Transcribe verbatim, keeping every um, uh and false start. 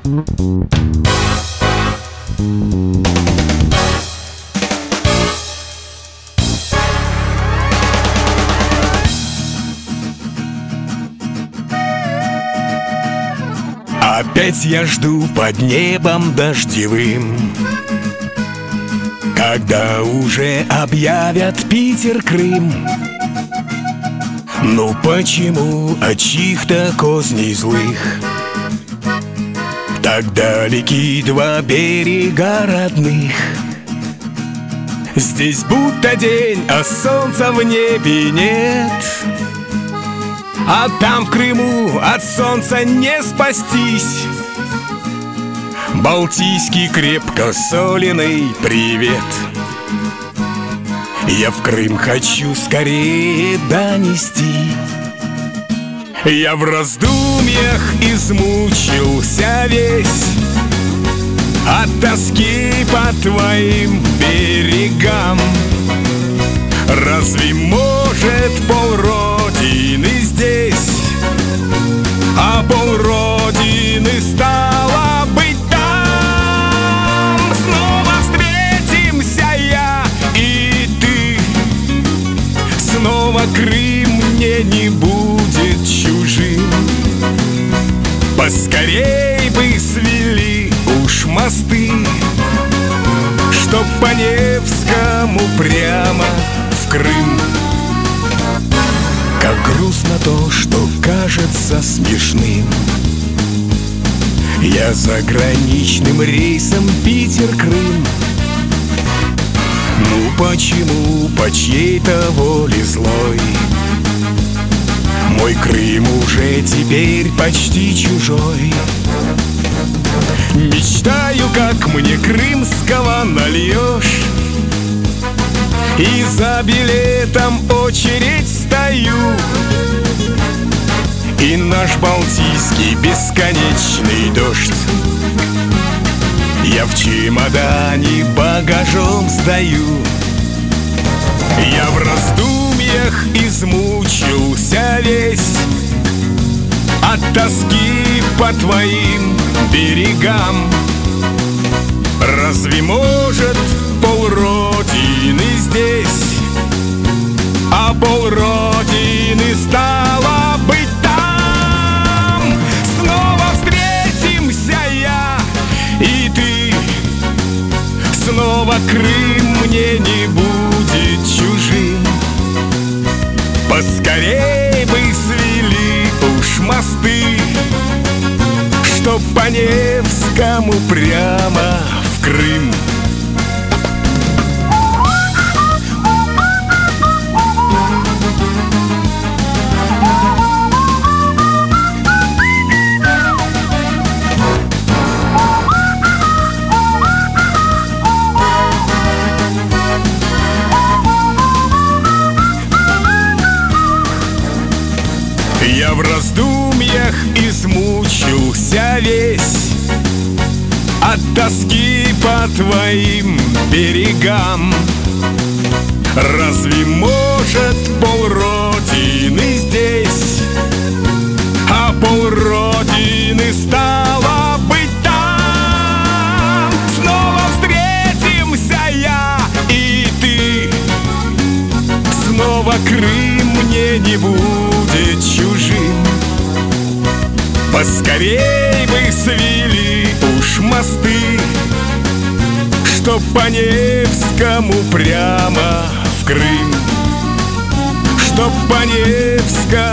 Опять я жду под небом дождевым, когда уже объявят Питер, Крым. Ну почему от чьих-то козней злых так далеки два берега родных? Здесь будто день, а солнца в небе нет, а там в Крыму от солнца не спастись. Балтийский крепкосоленый привет я в Крым хочу скорее донести. Я в раздумьях измучился весь от тоски по твоим берегам. Разве может полродины здесь, а полродины стало быть там? Снова встретимся я и ты, снова Крым мне не будет чужим. Поскорей бы свели уж мосты, чтоб по Невскому прямо в Крым. Как грустно то, что кажется смешным. Я заграничным рейсом Питер-Крым. Ну почему по чьей-то воле злой мой Крым уже теперь почти чужой? Мечтаю, как мне крымского нальешь, и за билетом очередь стою, и наш балтийский бесконечный дождь я в чемодане багажом сдаю. Я в раздумьях измучился весь от тоски по твоим берегам. Разве может полродины здесь, а полродины стало быть там? Снова встретимся я и ты, снова Крым мне не будет чужим. Поскорей бы свели уж мосты, чтоб по Невскому прямо в Крым. Я в раздумьях измучился весь от тоски по твоим берегам. Разве может полродины здесь, а полродины стало быть там? Снова встретимся я и ты, снова Крым мне не будет чужим. Поскорей бы свели уж мосты, чтоб по Невскому прямо в Крым, чтоб по Невскому